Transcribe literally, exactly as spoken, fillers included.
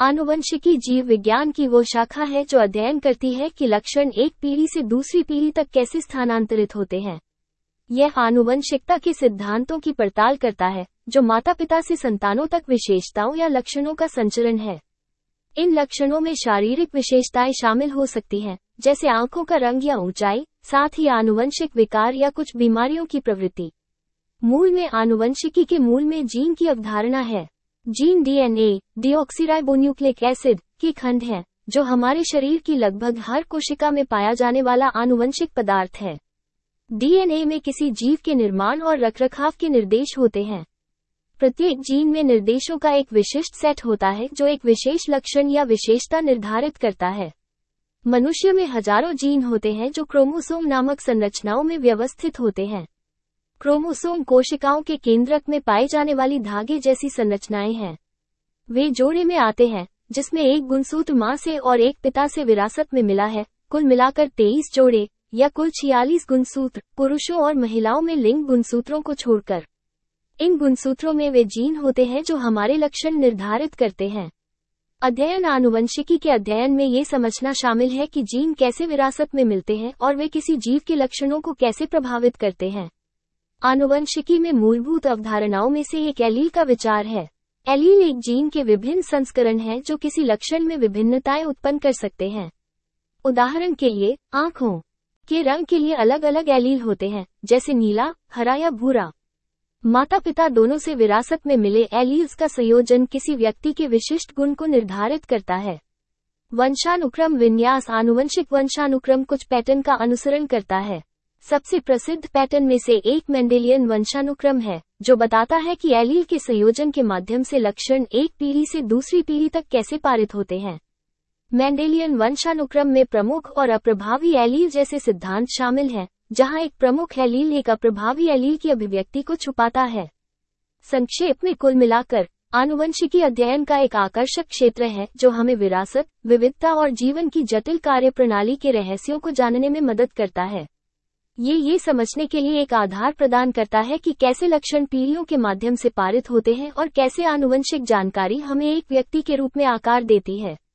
आनुवंशिकी जीव विज्ञान की वो शाखा है जो अध्ययन करती है कि लक्षण एक पीढ़ी से दूसरी पीढ़ी तक कैसे स्थानांतरित होते हैं। यह आनुवंशिकता के सिद्धांतों की पड़ताल करता है जो माता पिता से संतानों तक विशेषताओं या लक्षणों का संचरण है। इन लक्षणों में शारीरिक विशेषताएं शामिल हो सकती हैं, जैसे आंखों का रंग या ऊंचाई, साथ ही आनुवंशिक विकार या कुछ बीमारियों की प्रवृत्ति। मूल में आनुवंशिकी के मूल में जीन की अवधारणा है। जीन डीएनए, डीऑक्सीराइबोन्यूक्लिक एसिड, की खंड है, जो हमारे शरीर की लगभग हर कोशिका में पाया जाने वाला आनुवंशिक पदार्थ है। डीएनए में किसी जीव के निर्माण और रखरखाव के निर्देश होते हैं। प्रत्येक जीन में निर्देशों का एक विशिष्ट सेट होता है जो एक विशेष लक्षण या विशेषता निर्धारित करता है। मनुष्य में हजारों जीन होते हैं जो क्रोमोसोम नामक संरचनाओं में व्यवस्थित होते हैं। क्रोमोसोम कोशिकाओं के केंद्रक में पाई जाने वाली धागे जैसी संरचनाएं हैं। वे जोड़े में आते हैं, जिसमें एक गुणसूत्र मां से और एक पिता से विरासत में मिला है। कुल मिलाकर तेईस जोड़े या कुल छियालीस गुणसूत्र, पुरुषों और महिलाओं में लिंग गुणसूत्रों को छोड़कर। इन गुणसूत्रों में वे जीन होते हैं जो हमारे लक्षण निर्धारित करते हैं। अध्ययन आनुवंशिकी के अध्ययन में ये समझना शामिल है कि जीन कैसे विरासत में मिलते हैं और वे किसी जीव के लक्षणों को कैसे प्रभावित करते हैं। आनुवंशिकी में मूलभूत अवधारणाओं में से एक एलील का विचार है। एलील एक जीन के विभिन्न संस्करण हैं जो किसी लक्षण में विभिन्नताएं उत्पन्न कर सकते हैं। उदाहरण के लिए, आंखों के रंग के लिए अलग अलग एलील होते हैं, जैसे नीला, हरा या भूरा। माता पिता दोनों से विरासत में मिले एलील्स का संयोजन किसी व्यक्ति के विशिष्ट गुण को निर्धारित करता है। वंशानुक्रम विन्यास आनुवंशिक वंशानुक्रम कुछ पैटर्न का अनुसरण करता है। सबसे प्रसिद्ध पैटर्न में से एक मेंडेलियन वंशानुक्रम है, जो बताता है कि एलील के संयोजन के माध्यम से लक्षण एक पीढ़ी से दूसरी पीढ़ी तक कैसे पारित होते हैं। मेंडेलियन वंशानुक्रम में प्रमुख और अप्रभावी एलील जैसे सिद्धांत शामिल हैं, जहां एक प्रमुख एलील एक अप्रभावी एलील की अभिव्यक्ति को छुपाता है। संक्षेप में कुल मिलाकर, आनुवंशिकी अध्ययन का एक आकर्षक क्षेत्र है जो हमें विरासत, विविधता और जीवन की जटिल कार्यप्रणाली के रहस्यों को जानने में मदद करता है। ये ये समझने के लिए एक आधार प्रदान करता है कि कैसे लक्षण पीढ़ियों के माध्यम से पारित होते हैं और कैसे आनुवंशिक जानकारी हमें एक व्यक्ति के रूप में आकार देती है।